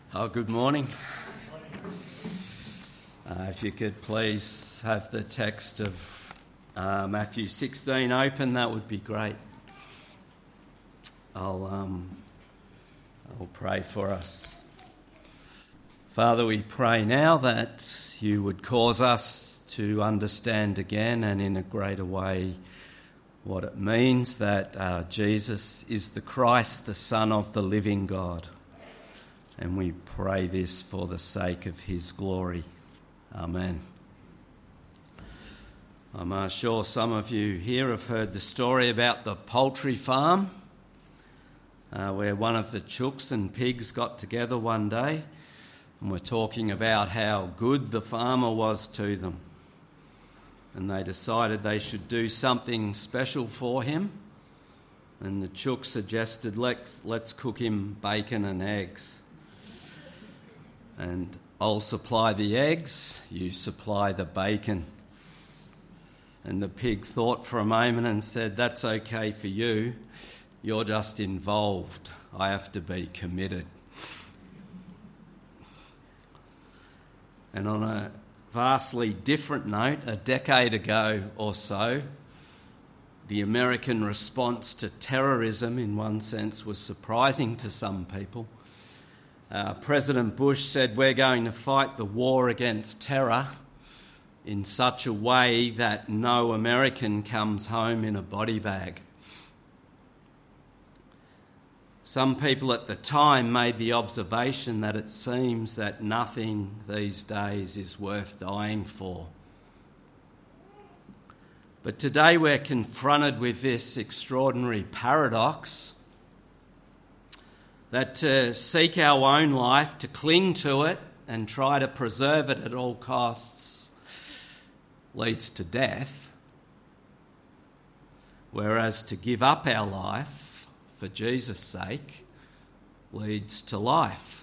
Good morning. If you could please have the text of Matthew 16 open, that would be great. I'll pray for us. Father, we pray now that you would cause us to understand again and in a greater way what it means that Jesus is the Christ, the Son of the living God. And we pray this for the sake of his glory. Amen. I'm sure some of you here have heard the story about the poultry farm, where one of the chooks and pigs got together one day and were talking about how good the farmer was to them. And they decided they should do something special for him. And the chook suggested, let's cook him bacon and eggs. And I'll supply the eggs, you supply the bacon. And the pig thought for a moment and said, that's okay for you, you're just involved, I have to be committed. And on a vastly different note, a decade ago or so, the American response to terrorism in one sense was surprising to some people. President Bush said, we're going to fight the war against terror in such a way that no American comes home in a body bag. Some people at the time made the observation that it seems that nothing these days is worth dying for. But today we're confronted with this extraordinary paradox that to seek our own life, to cling to it and try to preserve it at all costs leads to death, whereas to give up our life for Jesus' sake leads to life.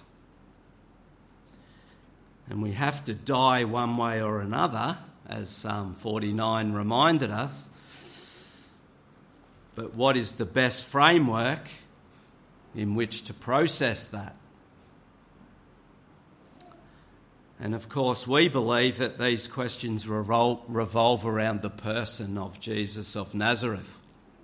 And we have to die one way or another, as Psalm 49 reminded us. But what is the best framework in which to process that? And of course, we believe that these questions revolve around the person of Jesus of Nazareth.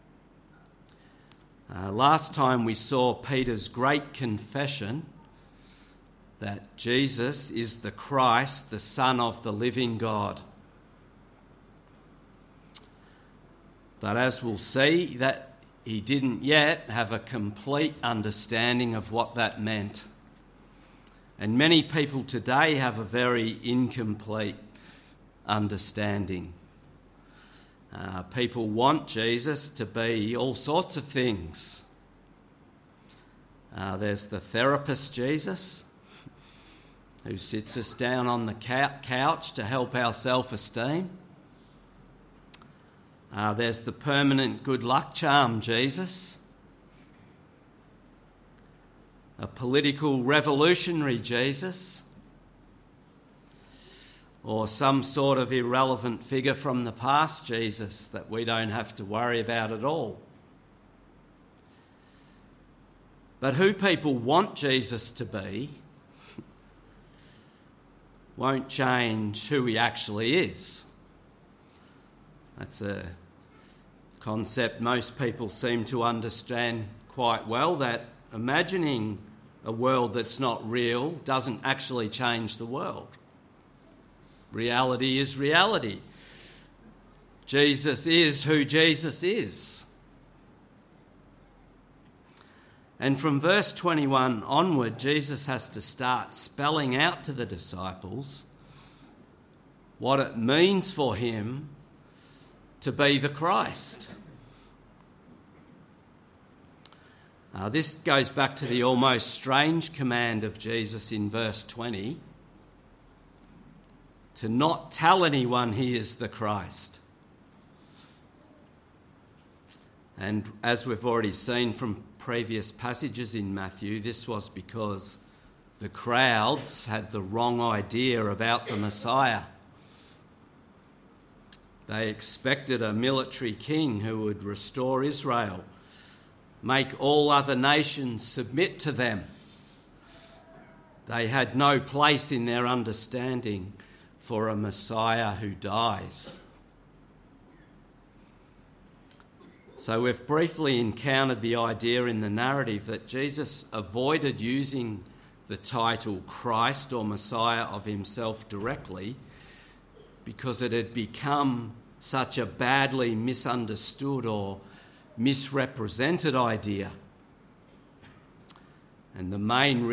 Last time we saw Peter's great confession that Jesus is the Christ, the Son of the living God. But as we'll see, that he didn't yet have a complete understanding of what that meant. And many people today have a very incomplete understanding. People want Jesus to be all sorts of things. There's the therapist Jesus, who sits us down on the couch to help our self-esteem. There's the permanent good luck charm Jesus, a political revolutionary Jesus, or some sort of irrelevant figure from the past Jesus that we don't have to worry about at all. But who people want Jesus to be won't change who he actually is. That's a concept most people seem to understand quite well, that imagining a world that's not real doesn't actually change the world. Reality is reality. Jesus is who Jesus is. And from verse 21 onward, Jesus has to start spelling out to the disciples what it means for him to be the Christ. This goes back to the almost strange command of Jesus in verse 20 to not tell anyone he is the Christ. And as we've already seen from previous passages in Matthew, this was because the crowds had the wrong idea about the Messiah. They expected a military king who would restore Israel, make all other nations submit to them, They had no place in their understanding for a Messiah who dies. So we've briefly encountered the idea in the narrative that Jesus avoided using the title Christ or Messiah of himself directly because it had become such a badly misunderstood or misrepresented idea. And the main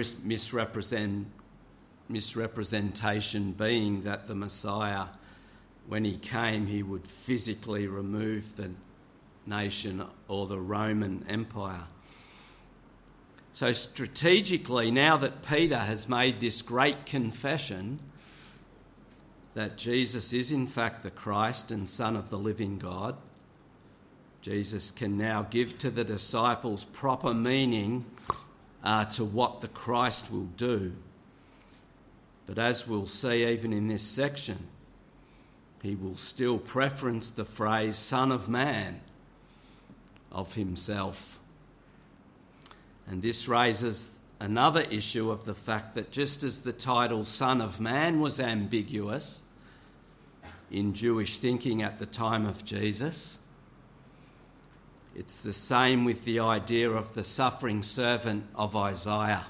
misrepresentation being that the Messiah, when he came, he would physically remove the nation or the Roman Empire. So strategically, now that Peter has made this great confession that Jesus is in fact the Christ and Son of the living God, Jesus can now give to the disciples proper meaning to what the Christ will do. But as we'll see even in this section, he will still preference the phrase Son of Man of himself. And this raises another issue of the fact that just as the title Son of Man was ambiguous in Jewish thinking at the time of Jesus, it's the same with the idea of the suffering servant of Isaiah.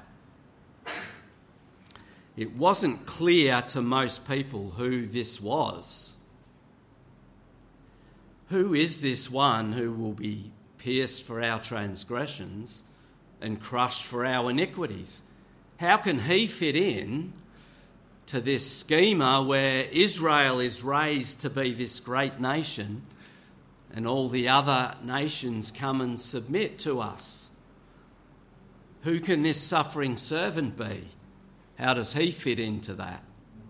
It wasn't clear to most people who this was. Who is this one who will be pierced for our transgressions and crushed for our iniquities? How can he fit in to this schema where Israel is raised to be this great nation and all the other nations come and submit to us? Who can this suffering servant be? How does he fit into that?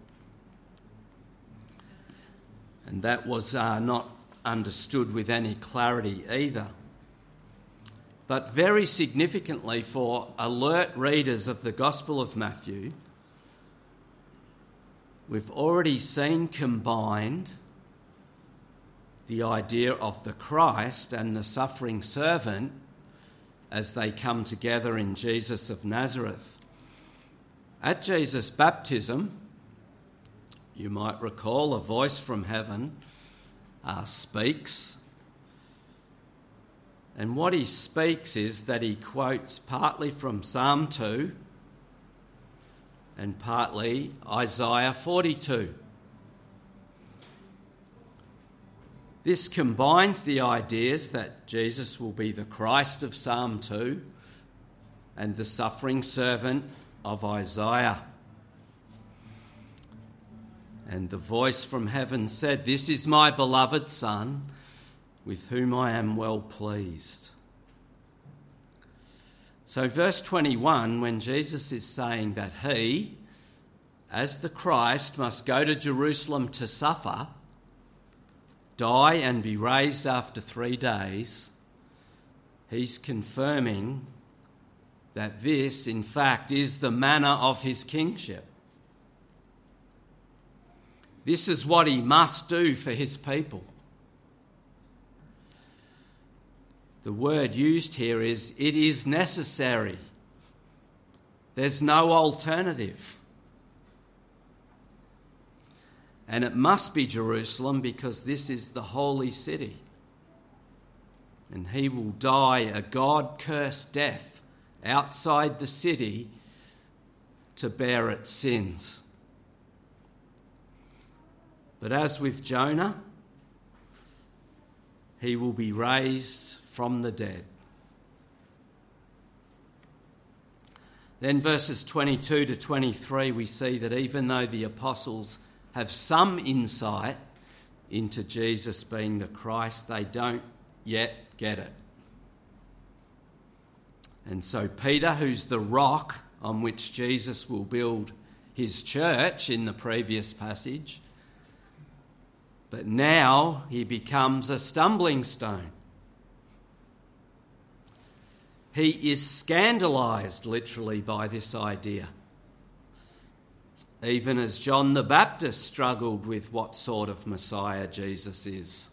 And that was not understood with any clarity either. But very significantly for alert readers of the Gospel of Matthew, we've already seen combined the idea of the Christ and the suffering servant as they come together in Jesus of Nazareth. At Jesus' baptism, you might recall a voice from heaven speaks. And what he speaks is that he quotes partly from Psalm 2 and partly Isaiah 42. This combines the ideas that Jesus will be the Christ of Psalm 2 and the suffering servant of Isaiah. And the voice from heaven said, "This is my beloved Son, with whom I am well pleased." So verse 21, when Jesus is saying that he, as the Christ, must go to Jerusalem to suffer, die and be raised after 3 days, he's confirming that this, in fact, is the manner of his kingship. This is what he must do for his people. The word used here is, it is necessary. There's no alternative. And it must be Jerusalem because this is the holy city. And he will die a God-cursed death outside the city to bear its sins. But as with Jonah, he will be raised from the dead. Then verses 22 to 23, we see that even though the apostles have some insight into Jesus being the Christ, they don't yet get it. And so Peter, who's the rock on which Jesus will build his church in the previous passage, but now he becomes a stumbling stone. He is scandalised literally by this idea, even as John the Baptist struggled with what sort of Messiah Jesus is.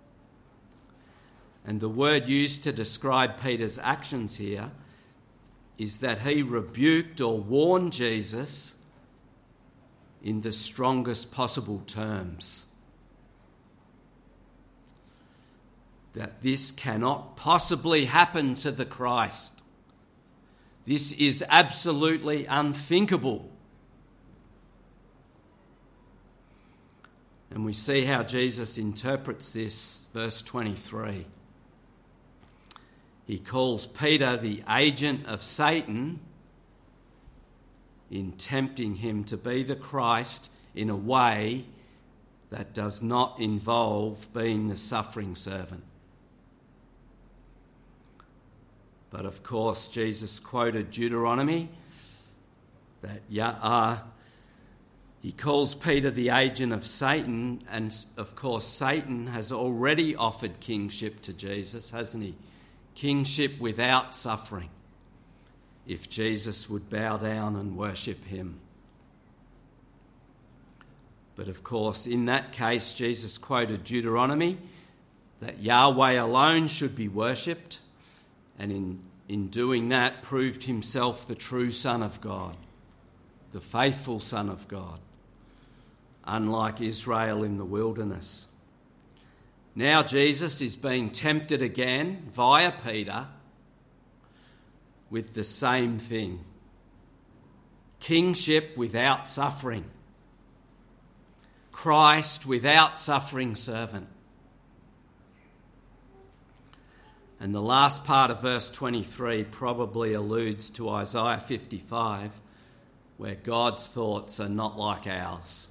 And the word used to describe Peter's actions here is that he rebuked or warned Jesus in the strongest possible terms. That this cannot possibly happen to the Christ. This is absolutely unthinkable. And we see how Jesus interprets this, verse 23. He calls Peter the agent of Satan in tempting him to be the Christ in a way that does not involve being the suffering servant. But of course, Jesus quoted Deuteronomy that he calls Peter the agent of Satan, and of course Satan has already offered kingship to Jesus, hasn't he? Kingship without suffering, if Jesus would bow down and worship him. But of course, in that case, Jesus quoted Deuteronomy that Yahweh alone should be worshipped, and in doing that proved himself the true Son of God, the faithful Son of God, unlike Israel in the wilderness. Now Jesus is being tempted again via Peter with the same thing. Kingship without suffering. Christ without suffering servant. And the last part of verse 23 probably alludes to Isaiah 55, where God's thoughts are not like ours.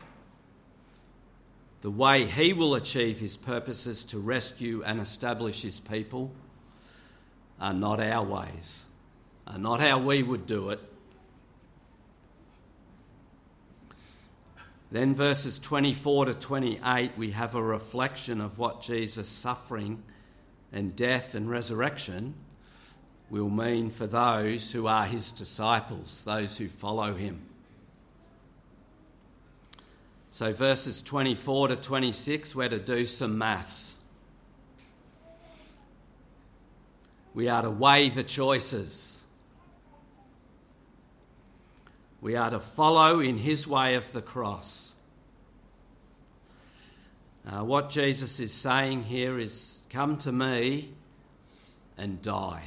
The way he will achieve his purposes to rescue and establish his people are not our ways, are not how we would do it. Then verses 24 to 28, we have a reflection of what Jesus' suffering and death and resurrection will mean for those who are his disciples, those who follow him. So verses 24 to 26, we're to do some maths. We are to weigh the choices. We are to follow in his way of the cross. What Jesus is saying here is, come to me and die.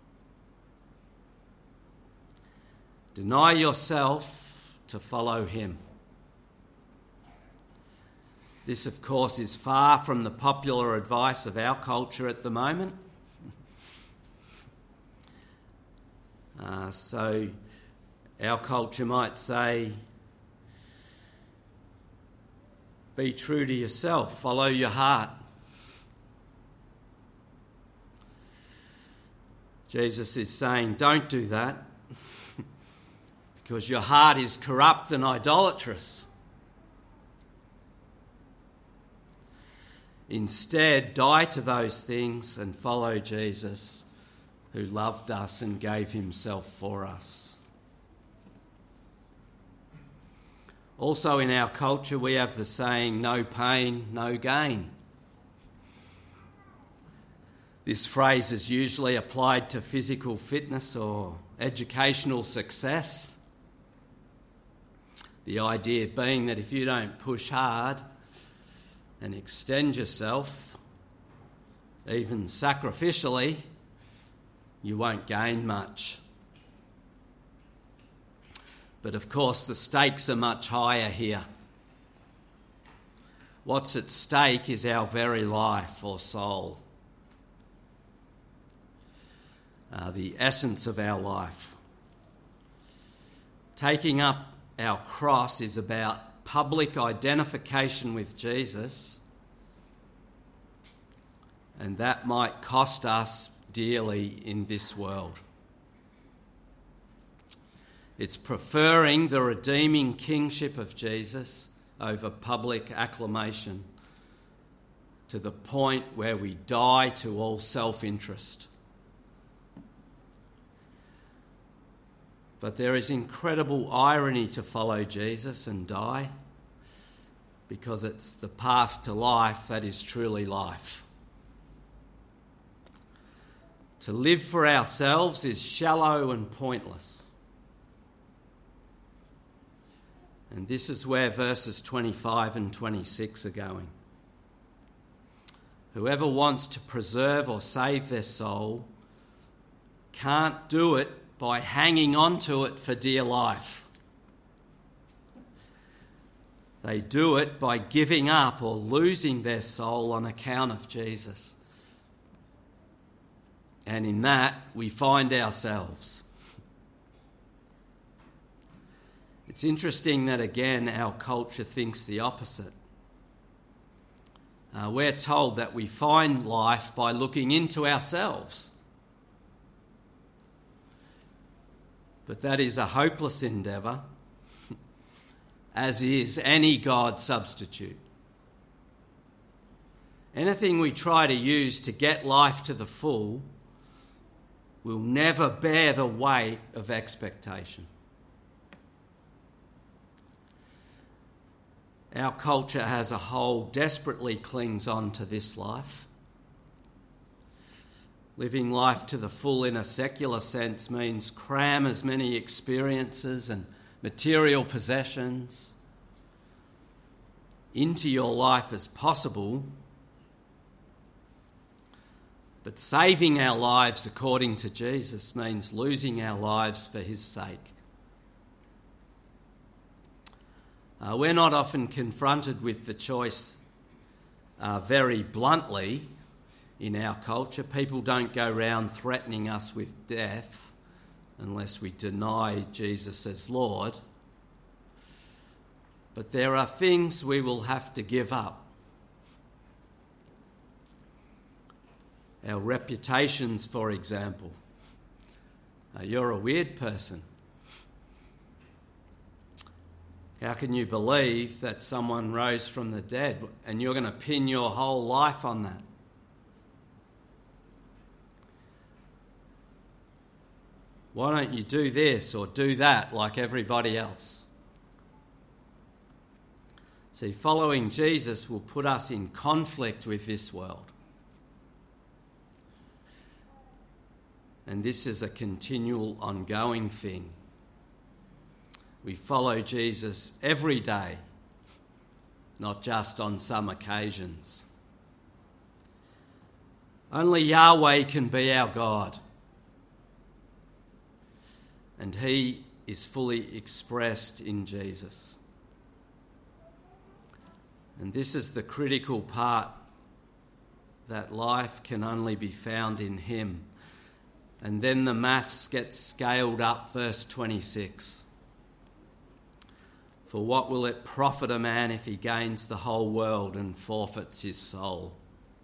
Deny yourself to follow him. This, of course, is far from the popular advice of our culture at the moment. So our culture might say, be true to yourself, follow your heart. Jesus is saying, don't do that, because your heart is corrupt and idolatrous. Instead, die to those things and follow Jesus, who loved us and gave himself for us. Also in our culture, we have the saying, no pain, no gain. This phrase is usually applied to physical fitness or educational success. The idea being that if you don't push hard and extend yourself, even sacrificially, you won't gain much. But of course, the stakes are much higher here. What's at stake is our very life or soul. The essence of our life. Taking up our cross is about public identification with Jesus, and that might cost us dearly in this world. It's preferring the redeeming kingship of Jesus over public acclamation to the point where we die to all self-interest. But there is incredible irony to follow Jesus and die, because it's the path to life that is truly life. To live for ourselves is shallow and pointless. And this is where verses 25 and 26 are going. Whoever wants to preserve or save their soul can't do it by hanging on to it for dear life. They do it by giving up or losing their soul on account of Jesus. And in that, we find ourselves. It's interesting that, again, our culture thinks the opposite. We're told that we find life by looking into ourselves. But that is a hopeless endeavour, as is any God substitute. Anything we try to use to get life to the full will never bear the weight of expectation. Our culture as a whole desperately clings on to this life. Living life to the full in a secular sense means cram as many experiences and material possessions into your life as possible. But saving our lives according to Jesus means losing our lives for his sake. We're not often confronted with the choice very bluntly in our culture. People don't go round threatening us with death unless we deny Jesus as Lord. But there are things we will have to give up. Our reputations, for example. You're a weird person. How can you believe that someone rose from the dead and you're going to pin your whole life on that? Why don't you do this or do that like everybody else? See, following Jesus will put us in conflict with this world. And this is a continual, ongoing thing. We follow Jesus every day, not just on some occasions. Only Yahweh can be our God. And he is fully expressed in Jesus. And this is the critical part, that life can only be found in him. And then the maths get scaled up, verse 26. For what will it profit a man if he gains the whole world and forfeits his soul?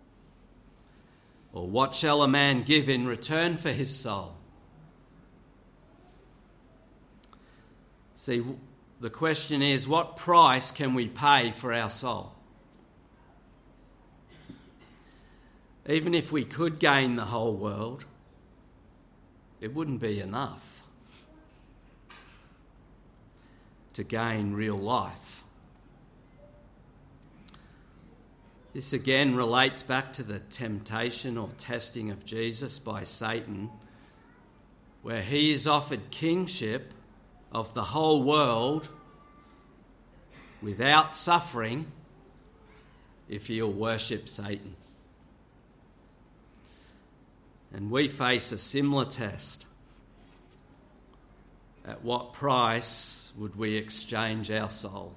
Or what shall a man give in return for his soul? See, the question is, what price can we pay for our soul? Even if we could gain the whole world, it wouldn't be enough to gain real life. This again relates back to the temptation or testing of Jesus by Satan, where he is offered kingship of the whole world without suffering if he'll worship Satan. And we face a similar test. At what price would we exchange our soul?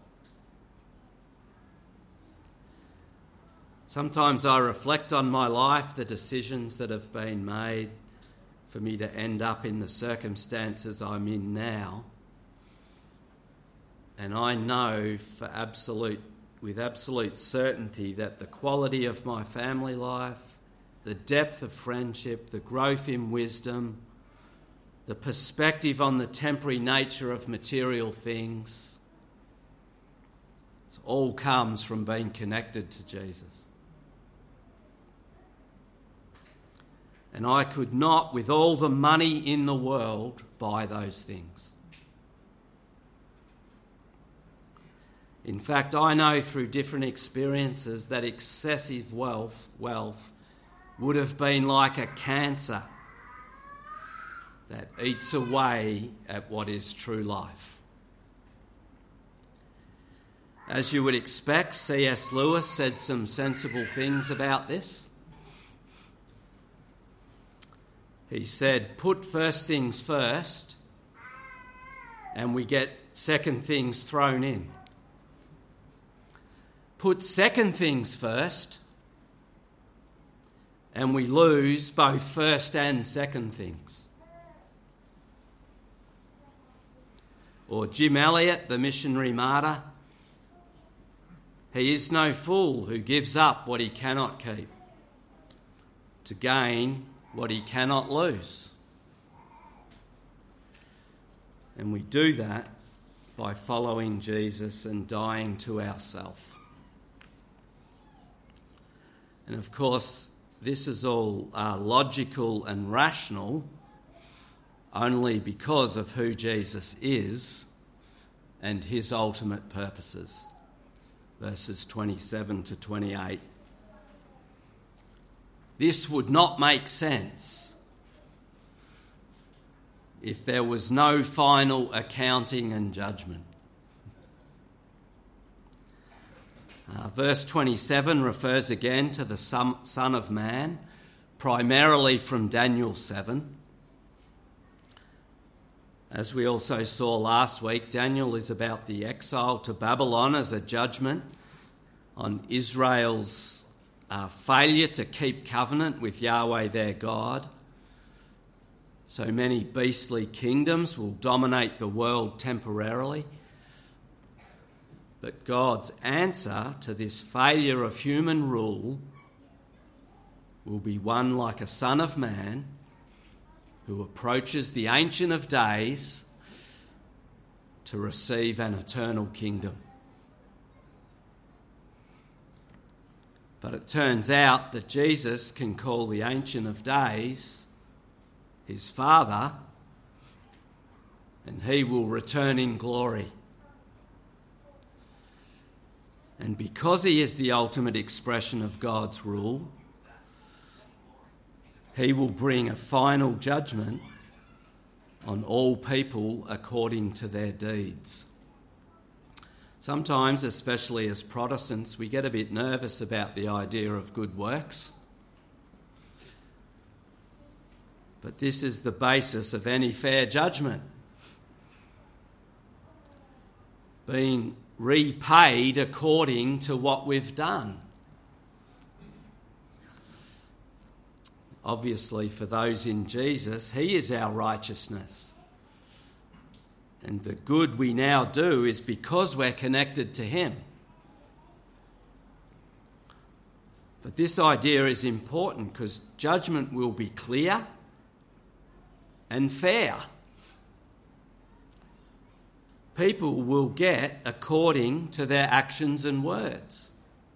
Sometimes I reflect on my life, the decisions that have been made for me to end up in the circumstances I'm in now. And I know with absolute certainty that the quality of my family life, the depth of friendship, the growth in wisdom, the perspective on the temporary nature of material things, it all comes from being connected to Jesus. And I could not, with all the money in the world, buy those things. In fact, I know through different experiences that excessive wealth would have been like a cancer that eats away at what is true life. As you would expect, C.S. Lewis said some sensible things about this. He said, put first things first, and we get second things thrown in. Put second things first, and we lose both first and second things. Or Jim Elliot, the missionary martyr, he is no fool who gives up what he cannot keep to gain what he cannot lose. And we do that by following Jesus and dying to ourselves. And of course, this is all logical and rational only because of who Jesus is and his ultimate purposes. Verses 27 to 28. This would not make sense if there was no final accounting and judgment. Verse 27 refers again to the Son of Man, primarily from Daniel 7. As we also saw last week, Daniel is about the exile to Babylon as a judgment on Israel's failure to keep covenant with Yahweh their God. So many beastly kingdoms will dominate the world temporarily. But God's answer to this failure of human rule will be one like a Son of Man who approaches the Ancient of Days to receive an eternal kingdom. But it turns out that Jesus can call the Ancient of Days his Father, and he will return in glory. And because he is the ultimate expression of God's rule, he will bring a final judgment on all people according to their deeds. Sometimes, especially as Protestants, we get a bit nervous about the idea of good works. But this is the basis of any fair judgment. Being repaid according to what we've done. Obviously, for those in Jesus, he is our righteousness. And the good we now do is because we're connected to him. But this idea is important because judgment will be clear and fair. People will get according to their actions and words.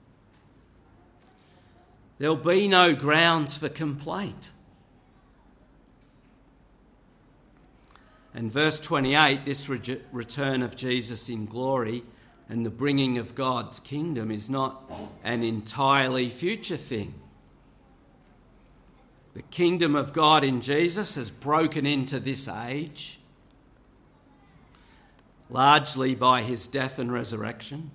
There'll be no grounds for complaint. And verse 28, this return of Jesus in glory and the bringing of God's kingdom is not an entirely future thing. The kingdom of God in Jesus has broken into this age, largely by his death and resurrection.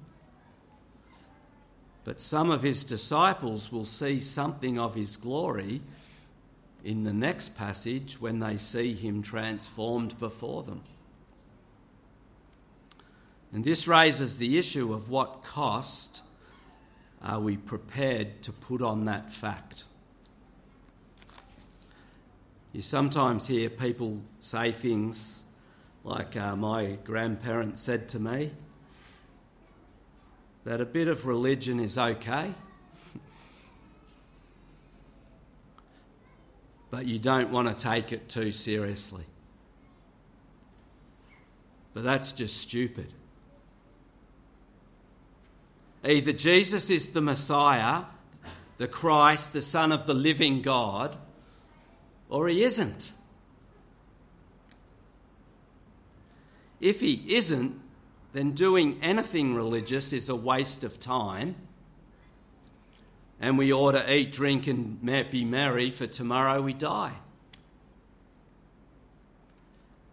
But some of his disciples will see something of his glory in the next passage when they see him transformed before them. And this raises the issue of what cost are we prepared to put on that fact. You sometimes hear people say things like my grandparents said to me, that a bit of religion is okay, but you don't want to take it too seriously. But that's just stupid. Either Jesus is the Messiah, the Christ, the Son of the living God, or he isn't. If he isn't, then doing anything religious is a waste of time, and we ought to eat, drink and be merry, for tomorrow we die.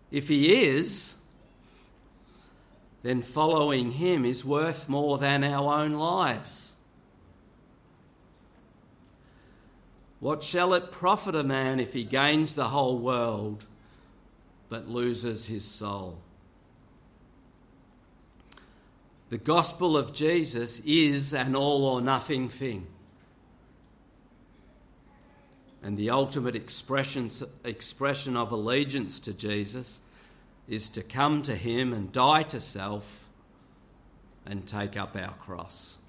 If he is, then following him is worth more than our own lives. What shall it profit a man if he gains the whole world but loses his soul? The gospel of Jesus is an all or nothing thing. And the ultimate expression of allegiance to Jesus is to come to him and die to self and take up our cross.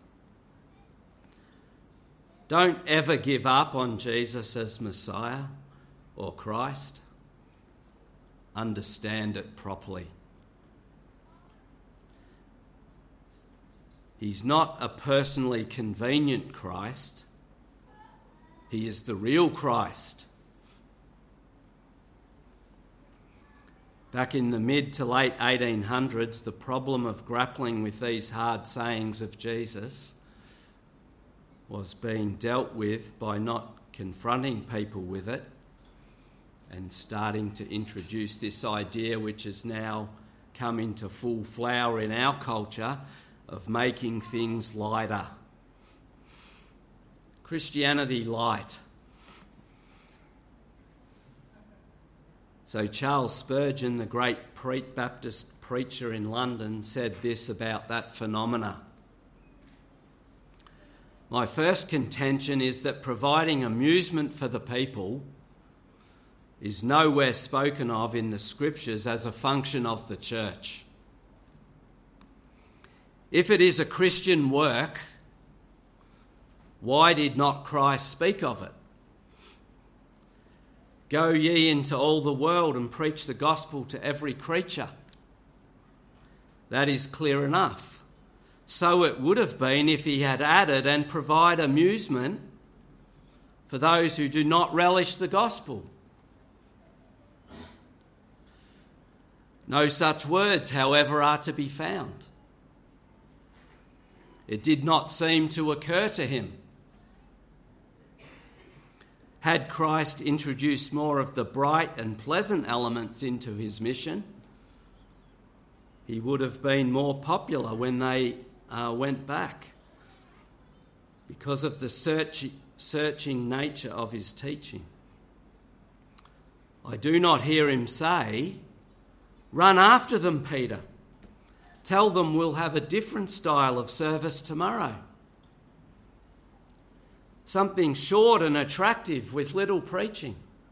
Don't ever give up on Jesus as Messiah or Christ. Understand it properly. He's not a personally convenient Christ. He is the real Christ. Back in the mid to late 1800s, the problem of grappling with these hard sayings of Jesus was being dealt with by not confronting people with it and starting to introduce this idea, which has now come into full flower in our culture, of making things lighter. Christianity light. So Charles Spurgeon, the great Baptist preacher in London, said this about that phenomena. My first contention is that providing amusement for the people is nowhere spoken of in the scriptures as a function of the church. If it is a Christian work, why did not Christ speak of it? Go ye into all the world and preach the gospel to every creature. That is clear enough. So it would have been if he had added and provide amusement for those who do not relish the gospel. No such words, however, are to be found. It did not seem to occur to him. Had Christ introduced more of the bright and pleasant elements into his mission, he would have been more popular when they went back because of the searching nature of his teaching. I do not hear him say, "Run after them, Peter. Tell them we'll have a different style of service tomorrow. Something short and attractive with little preaching.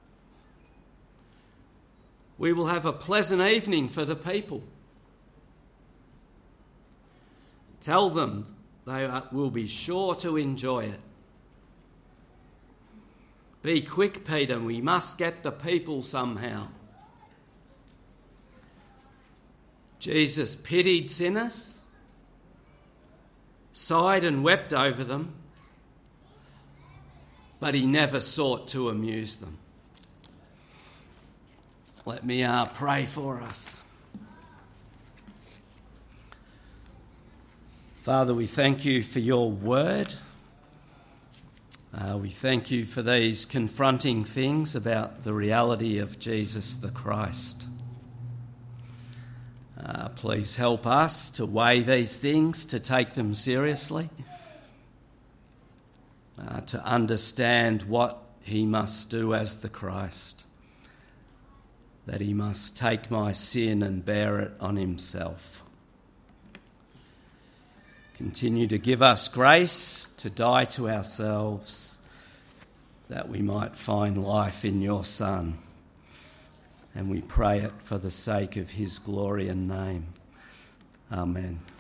We will have a pleasant evening for the people. Tell them they will be sure to enjoy it. Be quick, Peter, we must get the people somehow." Jesus pitied sinners, sighed and wept over them, but he never sought to amuse them. Let me pray for us. Father, we thank you for your word. We thank you for these confronting things about the reality of Jesus the Christ. Please help us to weigh these things, to take them seriously, to understand what he must do as the Christ, that he must take my sin and bear it on himself. Continue to give us grace to die to ourselves, that we might find life in your Son. And we pray it for the sake of his glory and name. Amen.